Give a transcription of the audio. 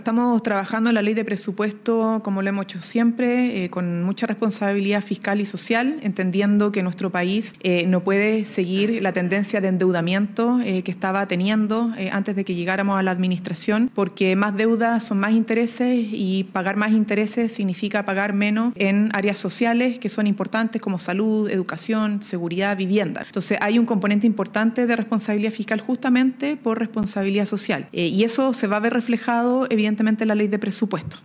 Estamos trabajando en la ley de presupuesto, como lo hemos hecho siempre, con mucha responsabilidad fiscal y social, entendiendo que nuestro país no puede seguir la tendencia de endeudamiento que estaba teniendo antes de que llegáramos a la administración, porque más deudas son más intereses y pagar más intereses significa pagar menos en áreas sociales que son importantes como salud, educación, seguridad, vivienda. Entonces hay un componente importante de responsabilidad fiscal justamente por responsabilidad social y eso se va a ver reflejado evidentemente en la ley de presupuesto.